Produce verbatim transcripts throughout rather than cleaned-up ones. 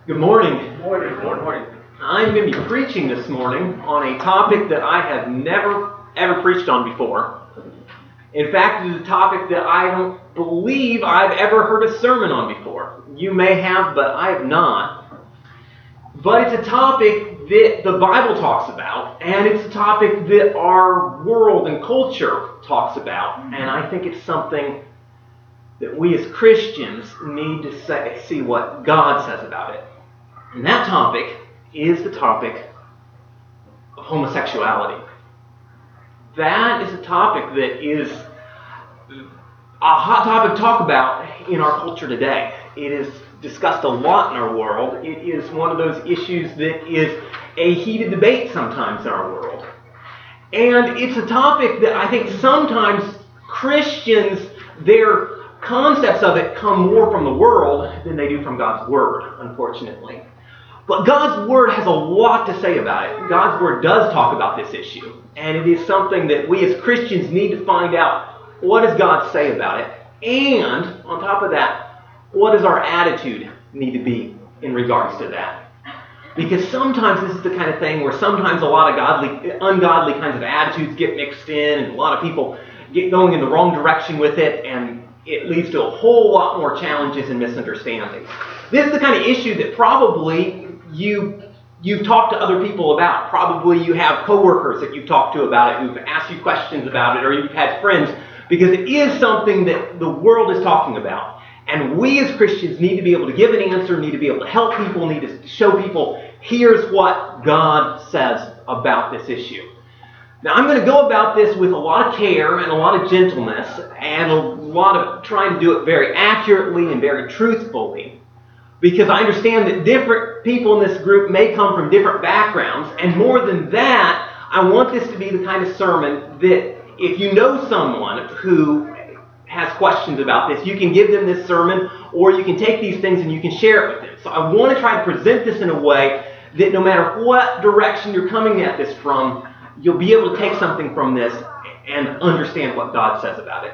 Good morning. Morning. Good morning. I'm going to be preaching this morning on a topic that I have never, ever preached on before. In fact, it is a topic that I don't believe I've ever heard a sermon on before. You may have, but I have not. But it's a topic that the Bible talks about, and it's a topic that our world and culture talks about, and I think it's something that we as Christians need to say, see what God says about it. And that topic is the topic of homosexuality. That is a topic that is a hot topic to talk about in our culture today. It is discussed a lot in our world. It is one of those issues that is a heated debate sometimes in our world. And it's a topic that I think sometimes Christians, their concepts of it come more from the world than they do from God's Word, unfortunately. But God's Word has a lot to say about it. God's Word does talk about this issue. And it is something that we as Christians need to find out, what does God say about it? And on top of that, what does our attitude need to be in regards to that? Because sometimes this is the kind of thing where sometimes a lot of godly, ungodly kinds of attitudes get mixed in, and a lot of people get going in the wrong direction with it, and it leads to a whole lot more challenges and misunderstandings. This is the kind of issue that probably you, you've talked to other people about. Probably you have coworkers that you've talked to about it, who've asked you questions about it, or you've had friends, because it is something that the world is talking about. And we as Christians need to be able to give an answer, need to be able to help people, need to show people, here's what God says about this issue. Now, I'm going to go about this with a lot of care and a lot of gentleness and a lot of trying to do it very accurately and very truthfully, because I understand that different people in this group may come from different backgrounds, and more than that, I want this to be the kind of sermon that if you know someone who has questions about this, you can give them this sermon, or you can take these things and you can share it with them. So I want to try to present this in a way that no matter what direction you're coming at this from, you'll be able to take something from this and understand what God says about it.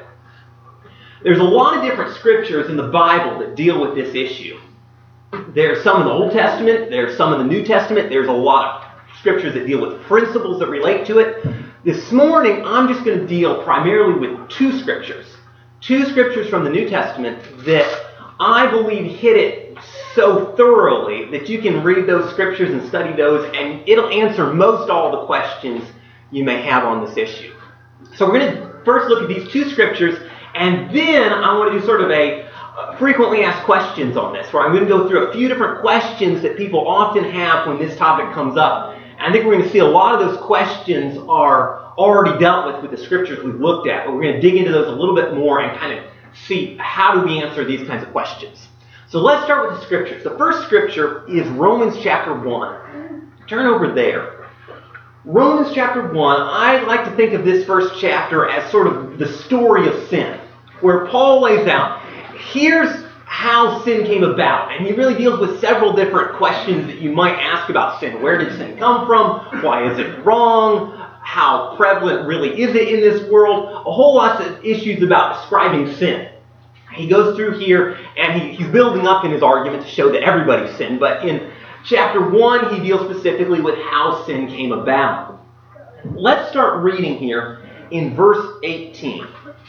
There's a lot of different scriptures in the Bible that deal with this issue. There's some in the Old Testament, there's some in the New Testament, there's a lot of scriptures that deal with principles that relate to it. This morning, I'm just going to deal primarily with two scriptures. Two scriptures from the New Testament that I believe hit it so thoroughly that you can read those scriptures and study those, and it'll answer most all the questions you may have on this issue. So we're going to first look at these two scriptures, and then I want to do sort of a uh, frequently asked questions on this, where I'm going to go through a few different questions that people often have when this topic comes up. And I think we're going to see a lot of those questions are already dealt with with the scriptures we've looked at, but we're going to dig into those a little bit more and kind of see how do we answer these kinds of questions. So let's start with the scriptures. The first scripture is Romans chapter one. Turn over there. Romans chapter one, I like to think of this first chapter as sort of the story of sin, where Paul lays out, here's how sin came about. And he really deals with several different questions that you might ask about sin. Where did sin come from? Why is it wrong? How prevalent really is it in this world? A whole lot of issues about describing sin. He goes through here and he, he's building up in his argument to show that everybody's sinned. But in chapter one, he deals specifically with how sin came about. Let's start reading here in verse eighteen.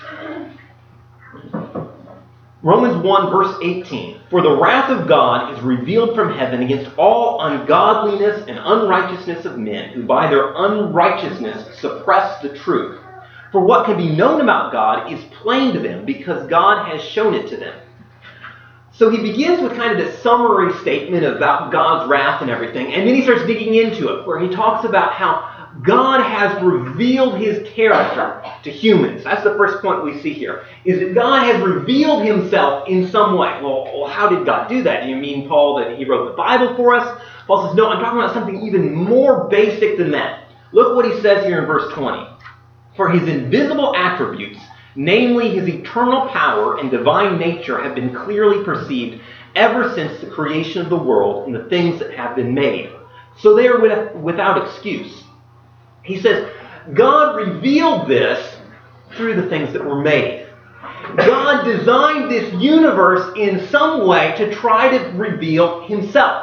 Romans one, verse eighteen. For the wrath of God is revealed from heaven against all ungodliness and unrighteousness of men, who by their unrighteousness suppress the truth. For what can be known about God is plain to them, because God has shown it to them. So he begins with kind of this summary statement about God's wrath and everything, and then he starts digging into it, where he talks about how God has revealed his character to humans. That's the first point we see here, is that God has revealed himself in some way. Well, well, how did God do that? Do you mean, Paul, that he wrote the Bible for us? Paul says, no, I'm talking about something even more basic than that. Look what he says here in verse twenty. For his invisible attributes, namely his eternal power and divine nature, have been clearly perceived ever since the creation of the world and the things that have been made. So they are without excuse. He says, God revealed this through the things that were made. God designed this universe in some way to try to reveal himself.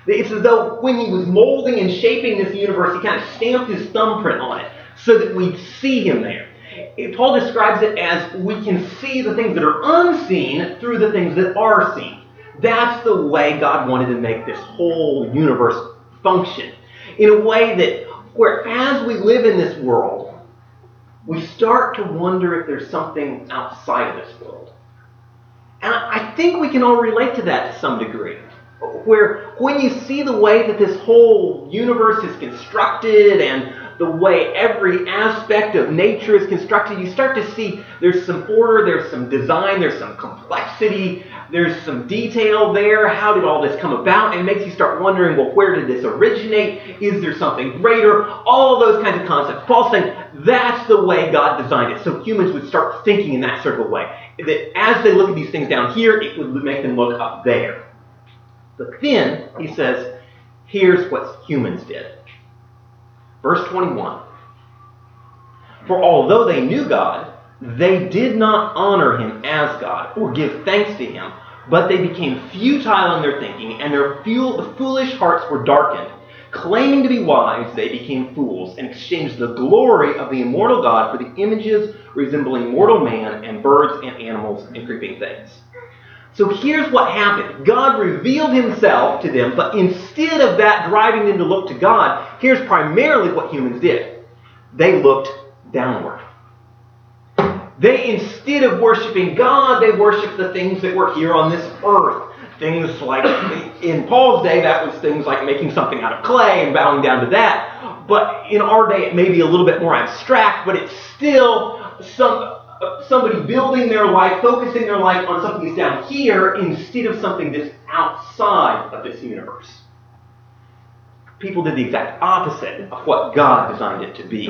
It's as though when he was molding and shaping this universe, he kind of stamped his thumbprint on it so that we'd see him there. Paul describes it as we can see the things that are unseen through the things that are seen. That's the way God wanted to make this whole universe function. In a way that, where as we live in this world, we start to wonder if there's something outside of this world. And I think we can all relate to that to some degree. Where when you see the way that this whole universe is constructed and the way every aspect of nature is constructed, you start to see there's some order, there's some design, there's some complexity, there's some detail there. How did all this come about? And it makes you start wondering, well, where did this originate? Is there something greater? All those kinds of concepts. Paul's saying that's the way God designed it. So humans would start thinking in that sort of way. That as they look at these things down here, it would make them look up there. But then, he says, here's what humans did. Verse twenty-one. For although they knew God, they did not honor him as God or give thanks to him, but they became futile in their thinking, and their foolish hearts were darkened. Claiming to be wise, they became fools and exchanged the glory of the immortal God for the images resembling mortal man and birds and animals and creeping things. So here's what happened. God revealed himself to them, but instead of that driving them to look to God, here's primarily what humans did. They looked downward. They, instead of worshiping God, they worshiped the things that were here on this earth. Things like, in Paul's day, that was things like making something out of clay and bowing down to that. But in our day, it may be a little bit more abstract, but it's still some... somebody building their life, focusing their life on something that's down here instead of something that's outside of this universe. People did the exact opposite of what God designed it to be.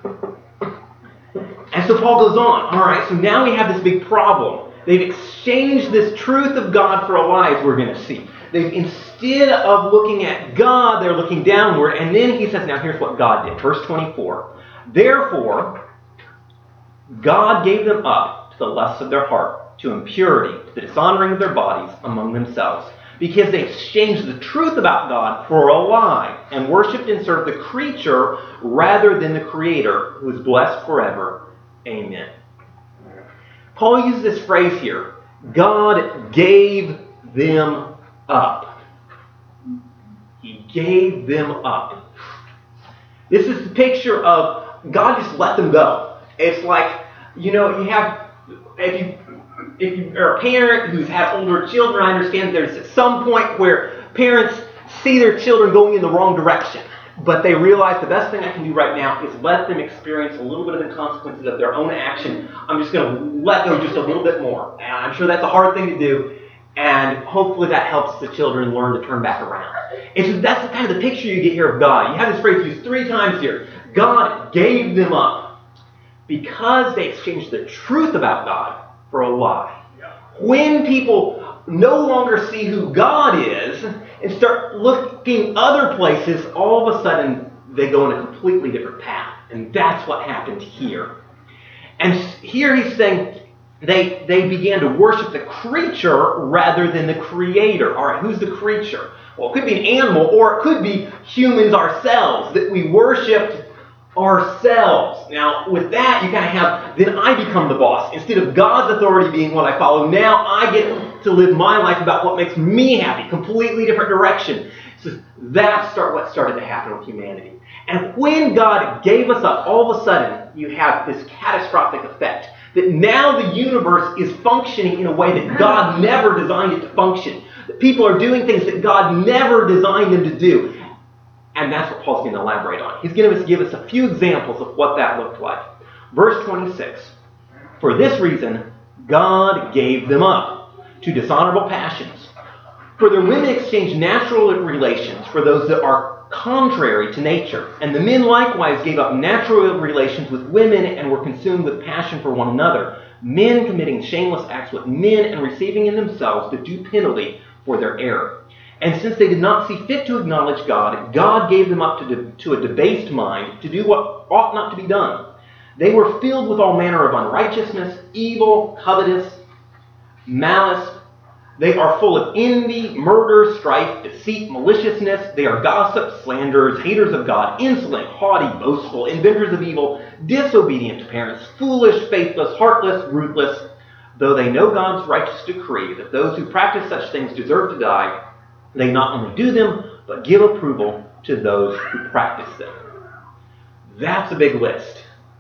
And so Paul goes on. All right, so now we have this big problem. They've exchanged this truth of God for a lie, as we're going to see. They've, instead of looking at God, they're looking downward. And then he says, now here's what God did. Verse twenty-four. Therefore, God gave them up to the lusts of their heart, to impurity, to the dishonoring of their bodies among themselves, because they exchanged the truth about God for a lie, and worshipped and served the creature rather than the Creator, who is blessed forever. Amen. Paul uses this phrase here, God gave them up. He gave them up. This is the picture of God just let them go. It's like, you know, you have, if you if you are a parent who's had older children, I understand there's at some point where parents see their children going in the wrong direction, but they realize the best thing I can do right now is let them experience a little bit of the consequences of their own action. I'm just going to let go just a little bit more. And I'm sure that's a hard thing to do, and hopefully that helps the children learn to turn back around. It's just, that's the kind of the picture you get here of God. You have this phrase used three times here. God gave them up. Because they exchanged the truth about God for a lie. When people no longer see who God is and start looking other places, all of a sudden they go in a completely different path. And that's what happened here. And here he's saying they, they began to worship the creature rather than the Creator. All right, who's the creature? Well, it could be an animal, or it could be humans ourselves, that we worshipped ourselves. Now, with that, you kind of have, then I become the boss. Instead of God's authority being what I follow, now I get to live my life about what makes me happy. Completely different direction. So that's start what started to happen with humanity. And when God gave us up, all of a sudden, you have this catastrophic effect. That now the universe is functioning in a way that God never designed it to function. That people are doing things that God never designed them to do. And that's what Paul's going to elaborate on. He's going to give us a few examples of what that looked like. Verse twenty-six. For this reason, God gave them up to dishonorable passions. For their women exchanged natural relations for those that are contrary to nature. And the men likewise gave up natural relations with women and were consumed with passion for one another. Men committing shameless acts with men and receiving in themselves the due penalty for their error. And since they did not see fit to acknowledge God, God gave them up to, de- to a debased mind to do what ought not to be done. They were filled with all manner of unrighteousness, evil, covetous, malice. They are full of envy, murder, strife, deceit, maliciousness. They are gossips, slanderers, haters of God, insolent, haughty, boastful, inventors of evil, disobedient to parents, foolish, faithless, heartless, ruthless. Though they know God's righteous decree that those who practice such things deserve to die, they not only do them, but give approval to those who practice them. That's a big list.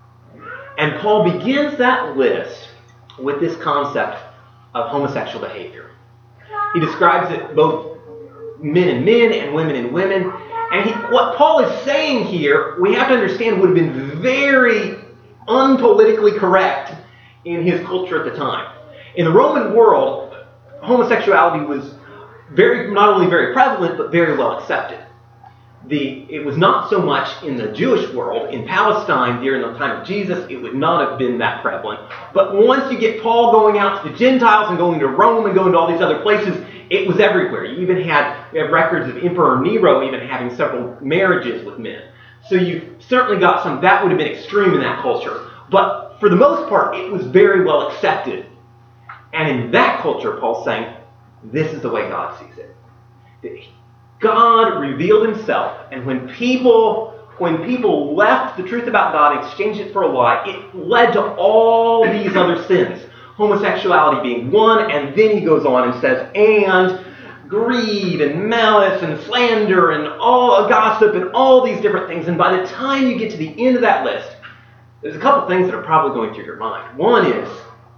And Paul begins that list with this concept of homosexual behavior. He describes it both men and men and women and women. And he, what Paul is saying here, we have to understand, would have been very unpolitically correct in his culture at the time. In the Roman world, homosexuality was very not only very prevalent, but very well accepted. The, it was not so much in the Jewish world. In Palestine, during the time of Jesus, it would not have been that prevalent. But once you get Paul going out to the Gentiles and going to Rome and going to all these other places, it was everywhere. You even had, we have records of Emperor Nero even having several marriages with men. So you certainly got some, that would have been extreme in that culture. But for the most part, it was very well accepted. And in that culture, Paul's saying, this is the way God sees it. That God revealed himself, and when people when people left the truth about God and exchanged it for a lie, it led to all these other sins. Homosexuality being one, and then he goes on and says, and greed and malice and slander and all gossip and all these different things. And by the time you get to the end of that list, there's a couple things that are probably going through your mind. One is,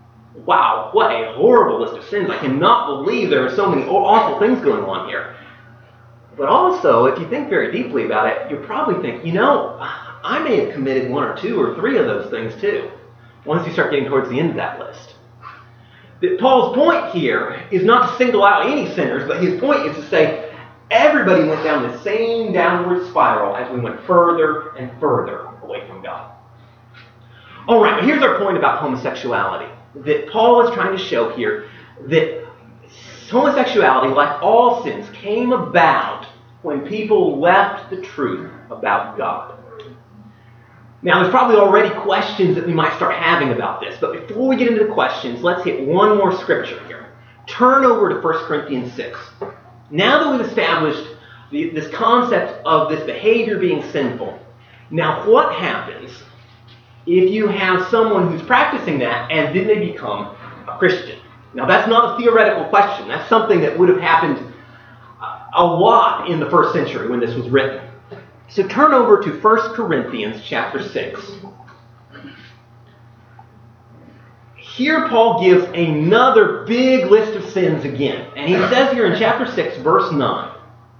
wow, what a horrible list of sins. I cannot believe there are so many awful things going on here. But also, if you think very deeply about it, you'll probably think, you know, I may have committed one or two or three of those things too, once you start getting towards the end of that list. That Paul's point here is not to single out any sinners, but his point is to say everybody went down the same downward spiral as we went further and further away from God. All right, here's our point about homosexuality. That Paul is trying to show here that homosexuality, like all sins, came about when people left the truth about God. Now, there's probably already questions that we might start having about this, but before we get into the questions, let's hit one more scripture here. Turn over to First Corinthians six. Now that we've established the, this concept of this behavior being sinful, now what happens if you have someone who's practicing that and then they become a Christian? Now, that's not a theoretical question. That's something that would have happened a lot in the first century when this was written. So turn over to First Corinthians chapter six. Here Paul gives another big list of sins again. And he says here in chapter six, verse nine,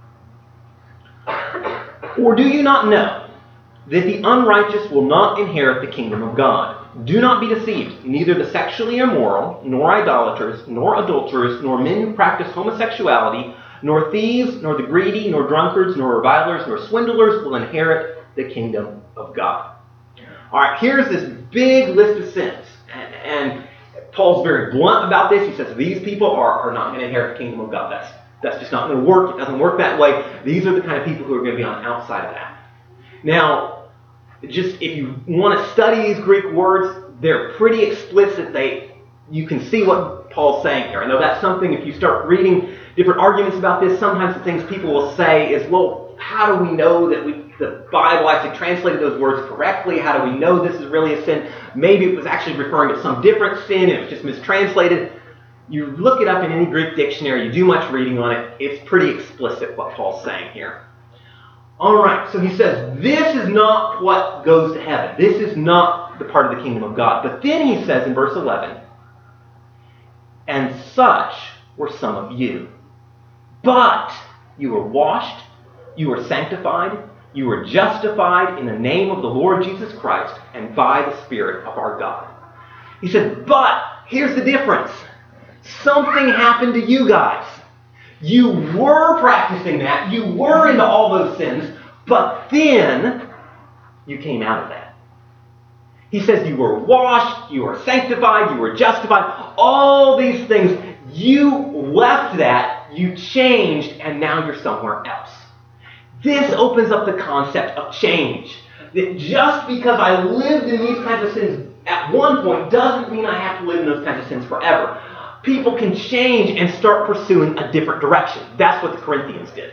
or do you not know that the unrighteous will not inherit the kingdom of God? Do not be deceived. Neither the sexually immoral, nor idolaters, nor adulterers, nor men who practice homosexuality, nor thieves, nor the greedy, nor drunkards, nor revilers, nor swindlers will inherit the kingdom of God. All right, here's this big list of sins. And, and Paul's very blunt about this. He says these people are, are not going to inherit the kingdom of God. That's, that's just not going to work. It doesn't work that way. These are the kind of people who are going to be on the outside of that. Now, just if you want to study these Greek words, they're pretty explicit. They, you can see what Paul's saying here. I know that's something, if you start reading different arguments about this, sometimes the things people will say is, well, how do we know that we, the Bible actually translated those words correctly? How do we know this is really a sin? Maybe it was actually referring to some different sin and it was just mistranslated. You look it up in any Greek dictionary, you do much reading on it, it's pretty explicit what Paul's saying here. All right, so he says, this is not what goes to heaven. This is not the part of the kingdom of God. But then he says in verse eleven, and such were some of you. But you were washed, you were sanctified, you were justified in the name of the Lord Jesus Christ and by the Spirit of our God. He said, but here's the difference. Something happened to you guys. You were practicing that. You were into all those sins. But then you came out of that. He says you were washed, you were sanctified, you were justified. All these things. You left that, you changed, and now you're somewhere else. This opens up the concept of change. That just because I lived in these kinds of sins at one point doesn't mean I have to live in those kinds of sins forever. people can change and start pursuing a different direction. That's what the Corinthians did.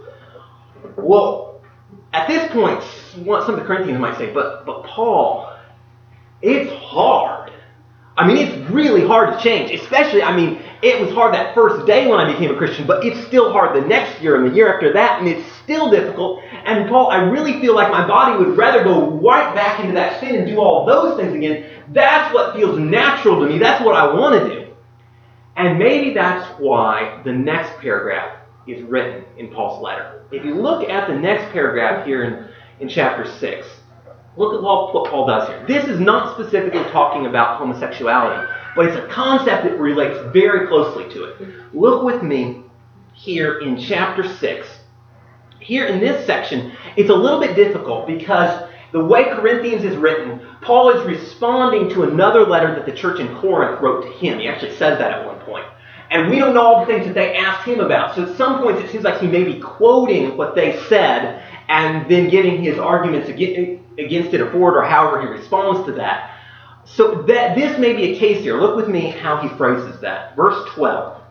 Well, at this point, some of the Corinthians might say, but, but Paul, it's hard. I mean, it's really hard to change. Especially, I mean, it was hard that first day when I became a Christian, but it's still hard the next year and the year after that, and it's still difficult. And Paul, I really feel like my body would rather go right back into that sin and do all those things again. That's what feels natural to me. That's what I want to do. And maybe that's why the next paragraph is written in Paul's letter. If you look at the next paragraph here in, in chapter six, look at what Paul does here. This is not specifically talking about homosexuality, but it's a concept that relates very closely to it. Look with me here in chapter six. Here in this section, it's a little bit difficult because the way Corinthians is written, Paul is responding to another letter that the church in Corinth wrote to him. He actually says that at one point. And we don't know all the things that they asked him about. So at some points it seems like he may be quoting what they said and then giving his arguments against it or for it or however he responds to that. So that this may be a case here. Look with me how he phrases that. Verse twelve.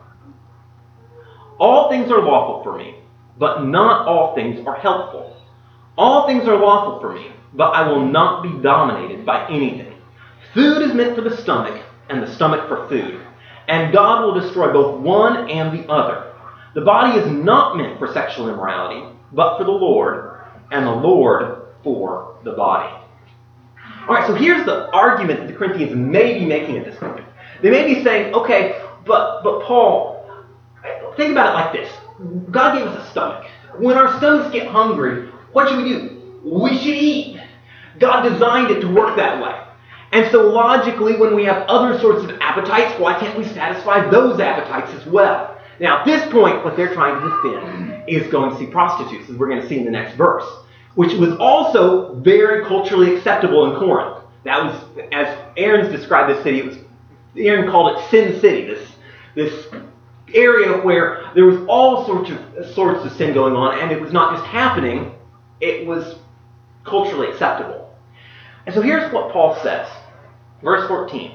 All things are lawful for me, but not all things are helpful. All things are lawful for me, but I will not be dominated by anything. Food is meant for the stomach, and the stomach for food. And God will destroy both one and the other. The body is not meant for sexual immorality, but for the Lord, and the Lord for the body. All right, so here's the argument that the Corinthians may be making at this point. They may be saying, okay, but but Paul, think about it like this. God gave us a stomach. When our stomachs get hungry, what should we do? We should eat. God designed it to work that way. And so logically, when we have other sorts of appetites, why can't we satisfy those appetites as well? Now, at this point, what they're trying to defend is going to see prostitutes, as we're going to see in the next verse, which was also very culturally acceptable in Corinth. That was, as Aaron's described this city, it was Aaron called it Sin City, this, this area where there was all sorts of, sorts of sin going on, and it was not just happening, it was culturally acceptable. And so here's what Paul says. Verse fourteen.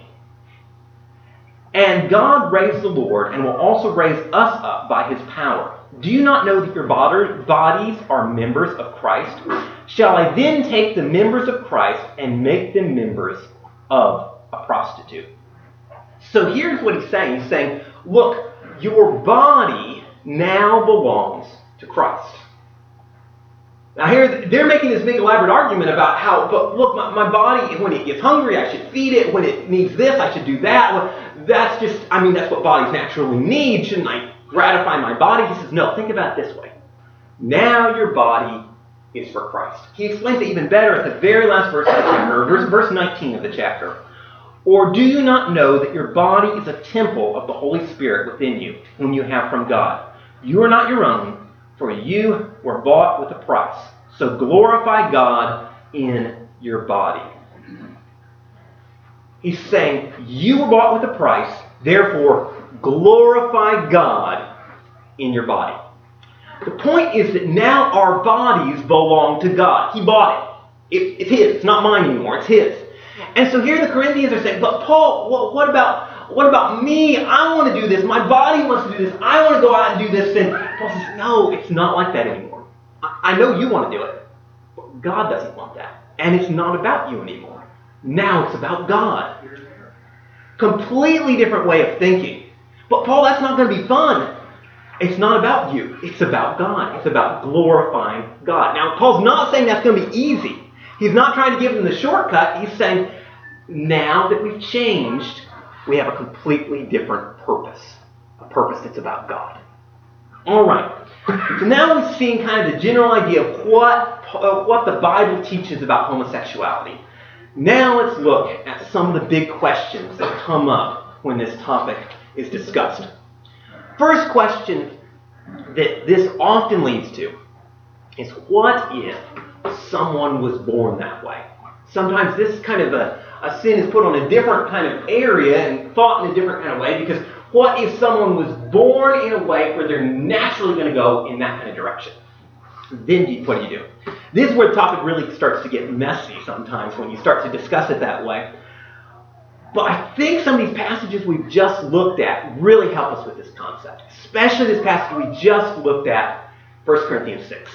And God raised the Lord and will also raise us up by his power. Do you not know that your bodies are members of Christ? Shall I then take the members of Christ and make them members of a prostitute? So here's what he's saying. He's saying, look, your body now belongs to Christ. Now here, they're making this big elaborate argument about how, but look, my, my body, when it gets hungry, I should feed it. When it needs this, I should do that. Well, that's just, I mean, that's what bodies naturally need. Shouldn't I gratify my body? He says, no, think about it this way. Now your body is for Christ. He explains it even better at the very last verse of the chapter, verse, verse nineteen of the chapter. Or do you not know that your body is a temple of the Holy Spirit within you, whom you have from God? You are not your own, for you were bought with a price. So glorify God in your body. He's saying, you were bought with a price, therefore glorify God in your body. The point is that now our bodies belong to God. He bought it. it it's his. It's not mine anymore. It's his. And so here the Corinthians are saying, but Paul, what, what about what about me? I want to do this. My body wants to do this. I want to go out and do this. And Paul says, no, it's not like that anymore. I, I know you want to do it, but God doesn't want that. And it's not about you anymore. Now it's about God. Completely different way of thinking. But Paul, that's not going to be fun. It's not about you. It's about God. It's about glorifying God. Now, Paul's not saying that's going to be easy. He's not trying to give them the shortcut. He's saying, now that we've changed, we have a completely different purpose. A purpose that's about God. All right. So now we've seen kind of the general idea of what, uh, what the Bible teaches about homosexuality. Now let's look at some of the big questions that come up when this topic is discussed. First question that this often leads to is, what if someone was born that way? Sometimes this kind of a, a sin is put on a different kind of area and thought in a different kind of way, because what if someone was born in a way where they're naturally going to go in that kind of direction? Then you, what do you do? This is where the topic really starts to get messy sometimes when you start to discuss it that way. But I think some of these passages we've just looked at really help us with this concept. Especially this passage we just looked at, First Corinthians six.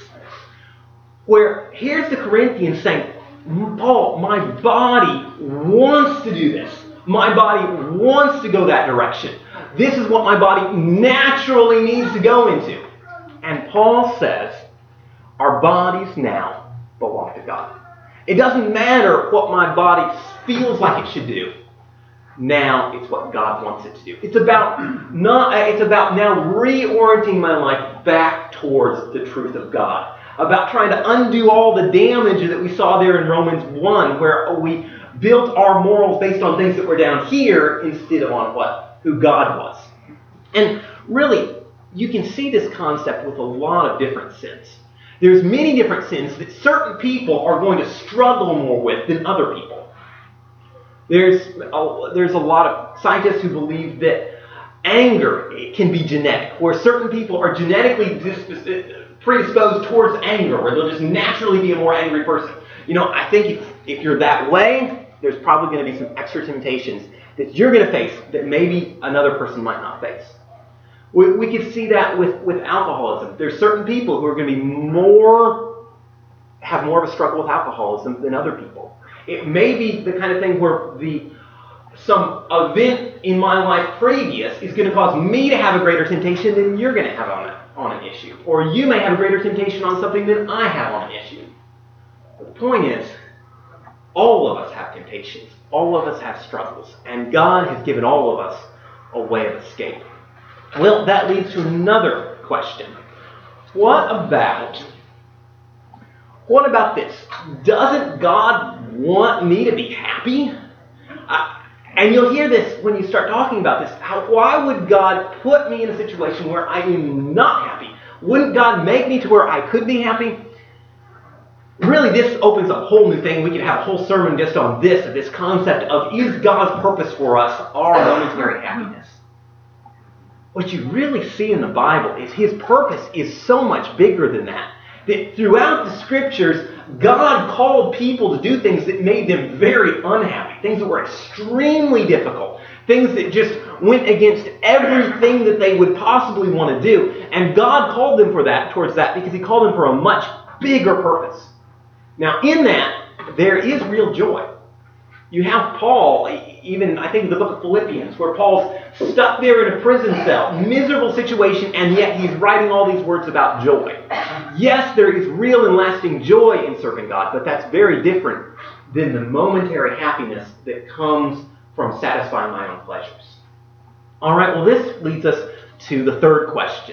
Where here's the Corinthians saying, Paul, my body wants to do this. My body wants to go that direction. This is what my body naturally needs to go into. And Paul says, our bodies now belong to God. It doesn't matter what my body feels like it should do. Now it's what God wants it to do. It's about not. It's about now reorienting my life back towards the truth of God. About trying to undo all the damage that we saw there in Romans one, where we built our morals based on things that were down here instead of on what? Who God was. And really, you can see this concept with a lot of different sins. There's many different sins that certain people are going to struggle more with than other people. There's a, there's a lot of scientists who believe that anger can be genetic, where certain people are genetically predisposed towards anger, where they'll just naturally be a more angry person. You know, I think if, if you're that way, there's probably going to be some extra temptations that you're going to face that maybe another person might not face. We, we can see that with, with alcoholism. There's certain people who are going to be more, have more of a struggle with alcoholism than other people. It may be the kind of thing where the some event in my life previous is going to cause me to have a greater temptation than you're going to have on, a, on an issue. Or you may have a greater temptation on something than I have on an issue. But the point is, all of us have temptations. All of us have struggles. And God has given all of us a way of escape. Well, that leads to another question. What about, what about this? Doesn't God want me to be happy? Uh, and you'll hear this when you start talking about this. How, why would God put me in a situation where I am not happy? Wouldn't God make me to where I could be happy? Really, this opens a whole new thing. We could have a whole sermon just on this, this concept of, is God's purpose for us our momentary happiness? What you really see in the Bible is His purpose is so much bigger than that. That throughout the Scriptures, God called people to do things that made them very unhappy. Things that were extremely difficult. Things that just went against everything that they would possibly want to do. And God called them for that, towards that, because He called them for a much bigger purpose. Now, in that, there is real joy. You have Paul, even I think in the book of Philippians, where Paul's stuck there in a prison cell, miserable situation, and yet he's writing all these words about joy. Yes, there is real and lasting joy in serving God, but that's very different than the momentary happiness that comes from satisfying my own pleasures. All right, well, this leads us to the third question.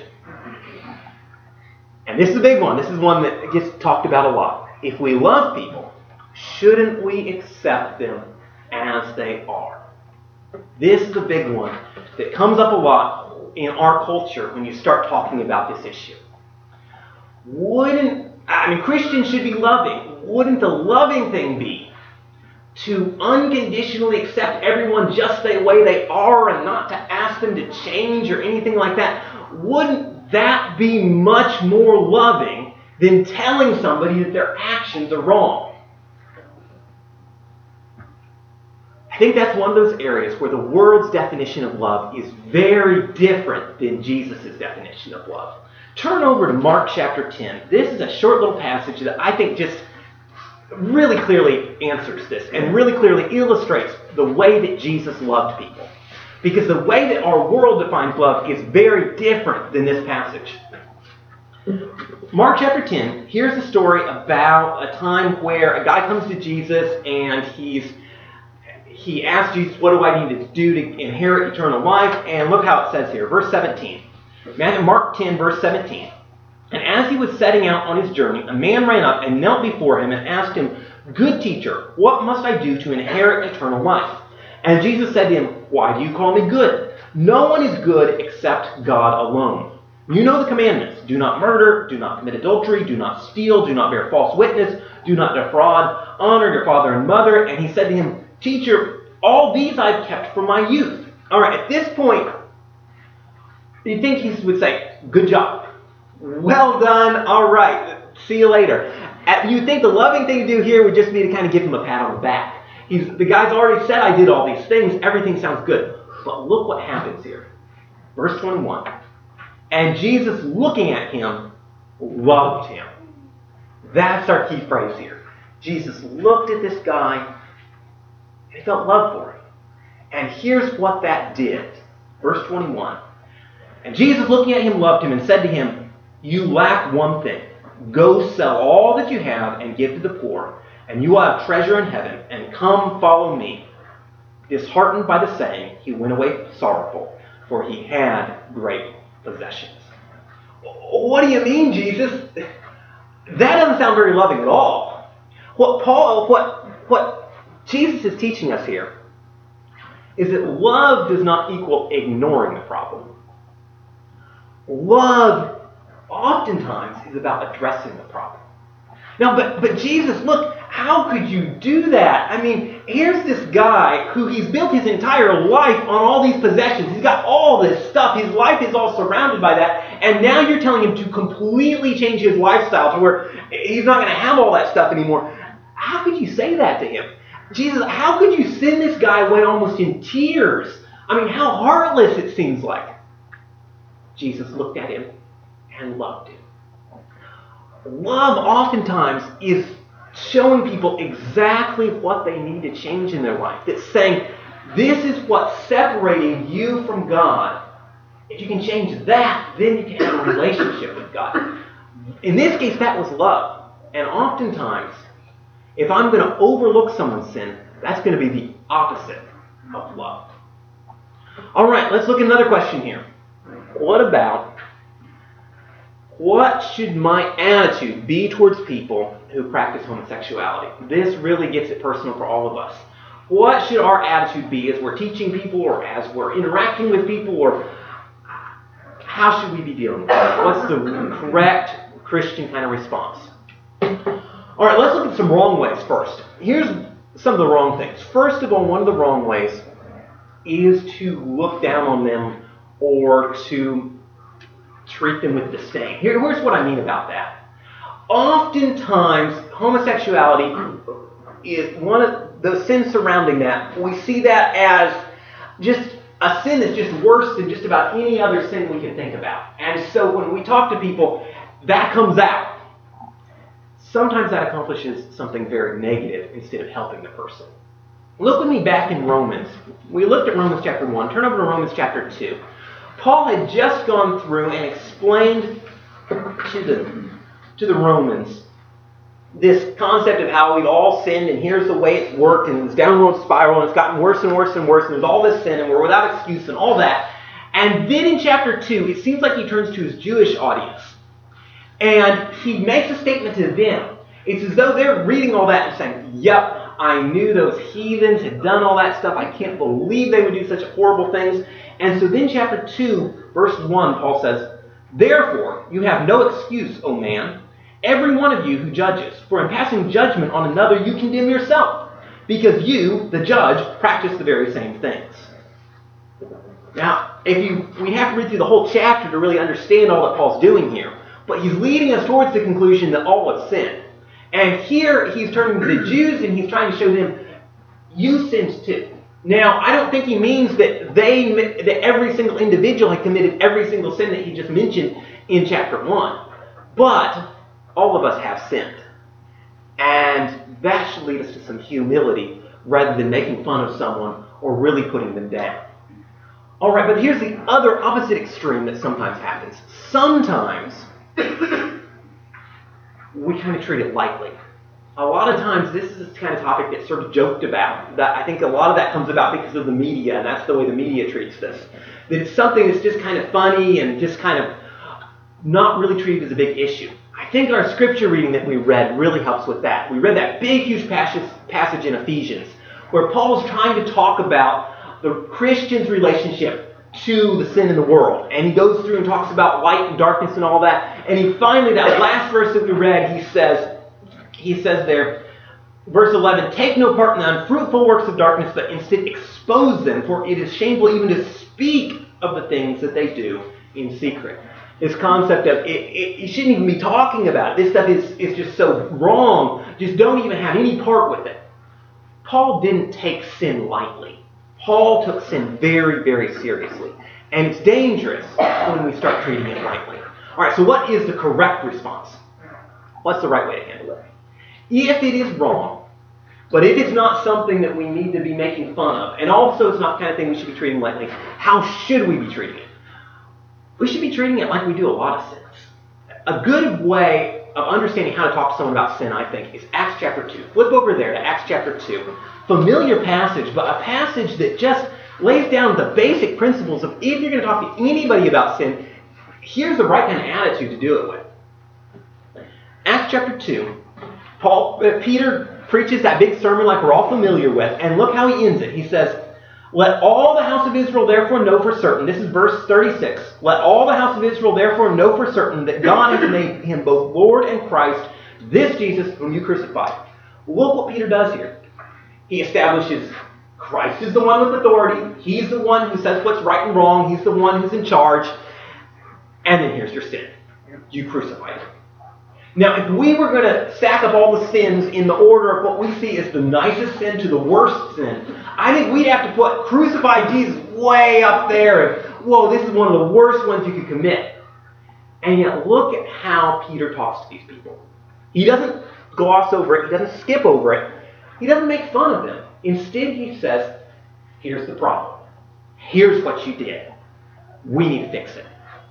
And this is a big one. This is one that gets talked about a lot. If we love people, shouldn't we accept them as they are? This is a big one that comes up a lot in our culture when you start talking about this issue. Wouldn't, I mean, Christians should be loving. Wouldn't the loving thing be to unconditionally accept everyone just the way they are and not to ask them to change or anything like that? Wouldn't that be much more loving than telling somebody that their actions are wrong? I think that's one of those areas where the world's definition of love is very different than Jesus' definition of love. Turn over to Mark chapter ten. This is a short little passage that I think just really clearly answers this and really clearly illustrates the way that Jesus loved people. Because the way that our world defines love is very different than this passage. Mark chapter ten, here's a story about a time where a guy comes to Jesus and he's he asks Jesus, what do I need to do to inherit eternal life? And look how it says here, verse seventeen. Mark ten, verse seventeen. And as he was setting out on his journey, a man ran up and knelt before him and asked him, good teacher, what must I do to inherit eternal life? And Jesus said to him, why do you call me good? No one is good except God alone. You know the commandments. Do not murder, do not commit adultery, do not steal, do not bear false witness, do not defraud, honor your father and mother. And he said to him, teacher, all these I've kept from my youth. All right, at this point, you'd think he would say, good job. Well done. All right. See you later. You'd think the loving thing to do here would just be to kind of give him a pat on the back. He's, the guy's already said, I did all these things. Everything sounds good. But look what happens here. Verse twenty-one. And Jesus, looking at him, loved him. That's our key phrase here. Jesus looked at this guy and he felt love for him. And here's what that did. Verse twenty-one. And Jesus, looking at him, loved him and said to him, you lack one thing. Go sell all that you have and give to the poor, and you will have treasure in heaven, and come follow me. Disheartened by the saying, he went away sorrowful, for he had great possessions. What do you mean, Jesus? That doesn't sound very loving at all. What Paul, what, what Jesus is teaching us here is that love does not equal ignoring the problem. Love oftentimes is about addressing the problem. Now, but, but Jesus, look, how could you do that? I mean, here's this guy who he's built his entire life on all these possessions. He's got all this stuff. His life is all surrounded by that. And now you're telling him to completely change his lifestyle to where he's not going to have all that stuff anymore. How could you say that to him? Jesus, how could you send this guy away almost in tears? I mean, how heartless it seems like. Jesus looked at him and loved him. Love oftentimes is showing people exactly what they need to change in their life. It's saying, this is what's separating you from God. If you can change that, then you can have a relationship with God. In this case, that was love. And oftentimes, if I'm going to overlook someone's sin, that's going to be the opposite of love. All right, let's look at another question here. What about, what should my attitude be towards people who practice homosexuality? This really gets it personal for all of us. What should our attitude be as we're teaching people or as we're interacting with people, or how should we be dealing with it? What's the correct Christian kind of response? All right, let's look at some wrong ways first. Here's some of the wrong things. First of all, one of the wrong ways is to look down on them or to treat them with disdain. Here, here's what I mean about that. Oftentimes, homosexuality is one of the sins surrounding that. We see that as just a sin that's just worse than just about any other sin we can think about. And so when we talk to people, that comes out. Sometimes that accomplishes something very negative instead of helping the person. Look with me back in Romans. We looked at Romans chapter one. Turn over to Romans chapter two. Paul had just gone through and explained to the, to the Romans this concept of how we've all sinned, and here's the way it's worked, and it's downward spiral, and it's gotten worse and worse and worse, and there's all this sin, and we're without excuse, and all that. And then in chapter two, it seems like he turns to his Jewish audience, and he makes a statement to them. It's as though they're reading all that and saying, yep, I knew those heathens had done all that stuff. I can't believe they would do such horrible things. And so then chapter two, verse one, Paul says, therefore, you have no excuse, O man, every one of you who judges. For in passing judgment on another, you condemn yourself, because you, the judge, practice the very same things. Now, if you, we have to read through the whole chapter to really understand all that Paul's doing here. But he's leading us towards the conclusion that all have sinned. And here he's turning to the Jews and he's trying to show them, you sinned too. Now, I don't think he means that they that every single individual had committed every single sin that he just mentioned in chapter one. But all of us have sinned. And that should lead us to some humility rather than making fun of someone or really putting them down. All right, but here's the other opposite extreme that sometimes happens. Sometimes we kind of treat it lightly. A lot of times this is the kind of topic that's sort of joked about. That I think a lot of that comes about because of the media, and that's the way the media treats this. That it's something that's just kind of funny and just kind of not really treated as a big issue. I think our scripture reading that we read really helps with that. We read that big, huge passage, passage in Ephesians where Paul is trying to talk about the Christian's relationship to the sin in the world. And he goes through and talks about light and darkness and all that. And he finally, that last verse that we read, he says, he says there, verse eleven, take no part in the unfruitful works of darkness, but instead expose them, for it is shameful even to speak of the things that they do in secret. This concept of, it, it, you shouldn't even be talking about it. This stuff is, is just so wrong. Just don't even have any part with it. Paul didn't take sin lightly. Paul took sin very, very seriously. And it's dangerous when we start treating it lightly. All right, so what is the correct response? What's the right way to handle it? If it is wrong, but if it's not something that we need to be making fun of, and also it's not the kind of thing we should be treating lightly, how should we be treating it? We should be treating it like we do a lot of sins. A good way of understanding how to talk to someone about sin, I think, is Acts chapter two. Flip over there to Acts chapter two. Familiar passage, but a passage that just lays down the basic principles of if you're going to talk to anybody about sin, here's the right kind of attitude to do it with. Acts chapter two, Paul, uh, Peter preaches that big sermon like we're all familiar with, and look how he ends it. He says, "Let all the house of Israel therefore know for certain," this is verse thirty-six, "Let all the house of Israel therefore know for certain that God has made him both Lord and Christ, this Jesus whom you crucified." Look what Peter does here. He establishes Christ is the one with authority. He's the one who says what's right and wrong. He's the one who's in charge. And then here's your sin. You crucified him. Now, if we were going to stack up all the sins in the order of what we see as the nicest sin to the worst sin, I think we'd have to put crucified Jesus way up there. And, whoa, this is one of the worst ones you could commit. And yet, look at how Peter talks to these people. He doesn't gloss over it. He doesn't skip over it. He doesn't make fun of them. Instead, he says, here's the problem. Here's what you did. We need to fix it.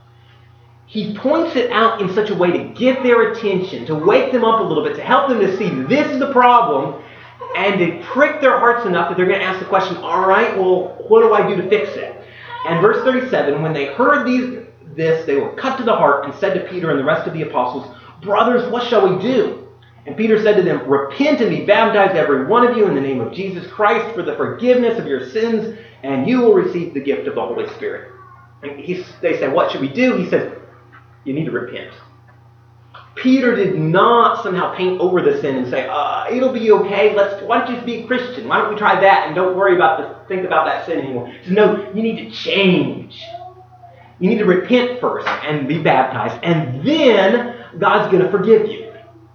He points it out in such a way to get their attention, to wake them up a little bit, to help them to see this is the problem, and to prick their hearts enough that they're going to ask the question, all right, well, what do I do to fix it? And verse thirty-seven, when they heard these, this, they were cut to the heart and said to Peter and the rest of the apostles, "Brothers, what shall we do?" And Peter said to them, "Repent and be baptized, every one of you, in the name of Jesus Christ for the forgiveness of your sins, and you will receive the gift of the Holy Spirit." And he, they say, "What should we do?" He says, "You need to repent." Peter did not somehow paint over the sin and say, uh, it'll be okay. Let's, why don't you just be a Christian? Why don't we try that and don't worry about the, think about that sin anymore? He said, no, you need to change. You need to repent first and be baptized, and then God's going to forgive you.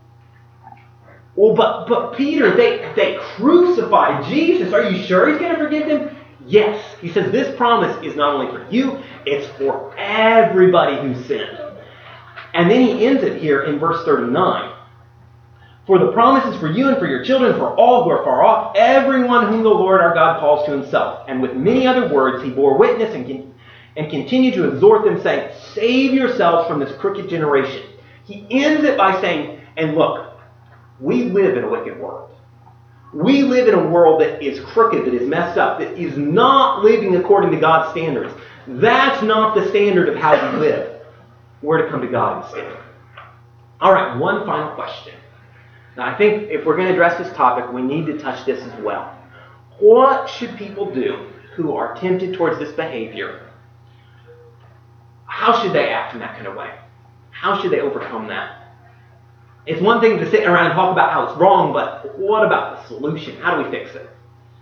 Well, but but Peter, they, they crucified Jesus. Are you sure he's going to forgive them? Yes. He says this promise is not only for you, it's for everybody who sinned. And then he ends it here in verse thirty-nine. "For the promise is for you and for your children, for all who are far off, everyone whom the Lord our God calls to himself." And with many other words he bore witness and, con- and continued to exhort them, saying, "Save yourselves from this crooked generation." He ends it by saying, and look, we live in a wicked world. We live in a world that is crooked, that is messed up, that is not living according to God's standards. That's not the standard of how we live. We're to come to God instead. All right, one final question. Now, I think if we're going to address this topic, we need to touch this as well. What should people do who are tempted towards this behavior? How should they act in that kind of way? How should they overcome that? It's one thing to sit around and talk about how it's wrong, but what about the solution? How do we fix it?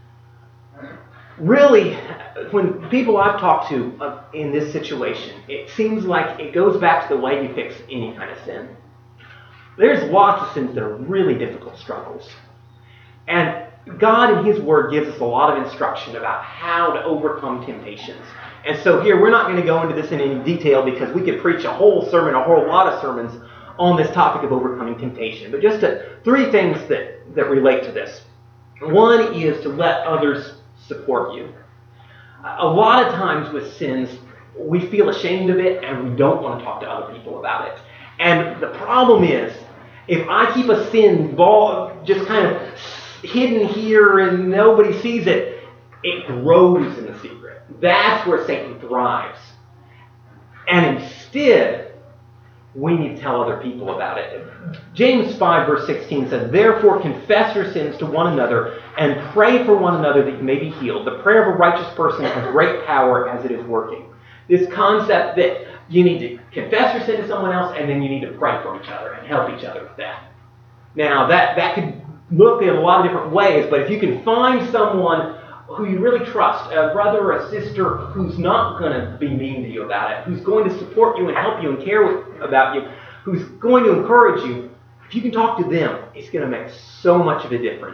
Really, when people I've talked to uh, in this situation, it seems like it goes back to the way you fix any kind of sin. There's lots of sins that are really difficult struggles. And God in His Word gives us a lot of instruction about how to overcome temptations. And so here, we're not going to go into this in any detail because we could preach a whole sermon, a whole lot of sermons on this topic of overcoming temptation. But just to, three things that, that relate to this. One is to let others support you. A lot of times with sins, we feel ashamed of it and we don't want to talk to other people about it. And the problem is, if I keep a sin ball just kind of hidden here and nobody sees it, it grows in the secret. That's where Satan thrives. And instead, we need to tell other people about it. James five verse sixteen says, "Therefore confess your sins to one another and pray for one another that you may be healed. The prayer of a righteous person has great power as it is working." This concept that you need to confess your sin to someone else and then you need to pray for each other and help each other with that. Now, that, that could look in a lot of different ways, but if you can find someone who you really trust, a brother or a sister who's not going to be mean to you about it, who's going to support you and help you and care about you, who's going to encourage you, if you can talk to them, it's going to make so much of a difference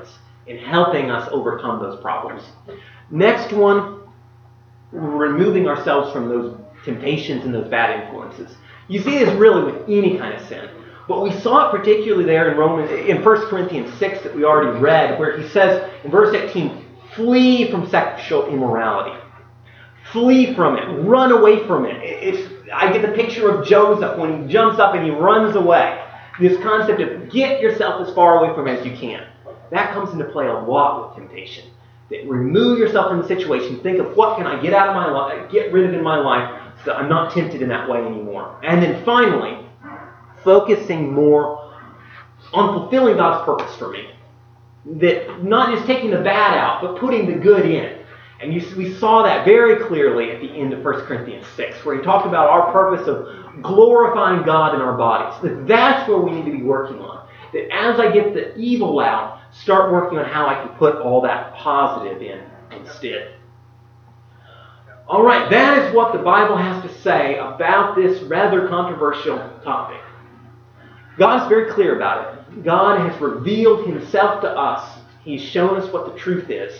in helping us overcome those problems. Next one, removing ourselves from those temptations and those bad influences. You see this really with any kind of sin. But we saw it particularly there in Romans, in First Corinthians six that we already read, where he says in verse eighteen, flee from sexual immorality. Flee from it. Run away from it. It's, I get the picture of Joseph when he jumps up and he runs away. This concept of get yourself as far away from it as you can. That comes into play a lot with temptation. That remove yourself from the situation. Think of what can I get out of my life, get rid of in my life so that I'm not tempted in that way anymore. And then finally, focusing more on fulfilling God's purpose for me. That not just taking the bad out, but putting the good in. And you, we saw that very clearly at the end of First Corinthians six, where he talked about our purpose of glorifying God in our bodies. That that's where we need to be working on. That as I get the evil out, start working on how I can put all that positive in instead. All right, that is what the Bible has to say about this rather controversial topic. God is very clear about it. God has revealed himself to us. He's shown us what the truth is.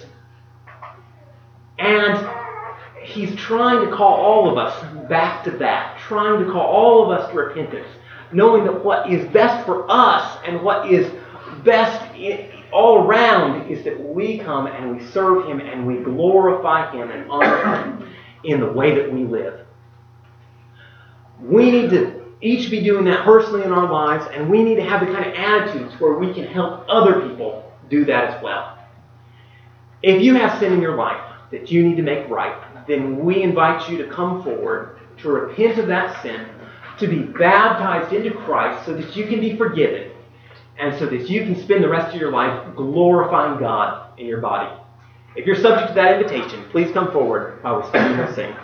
And he's trying to call all of us back to that. Trying to call all of us to repentance. Knowing that what is best for us and what is best all around is that we come and we serve him and we glorify him and honor him in the way that we live. We need to each be doing that personally in our lives, and we need to have the kind of attitudes where we can help other people do that as well. If you have sin in your life that you need to make right, then we invite you to come forward to repent of that sin, to be baptized into Christ so that you can be forgiven, and so that you can spend the rest of your life glorifying God in your body. If you're subject to that invitation, please come forward while we stand and sing.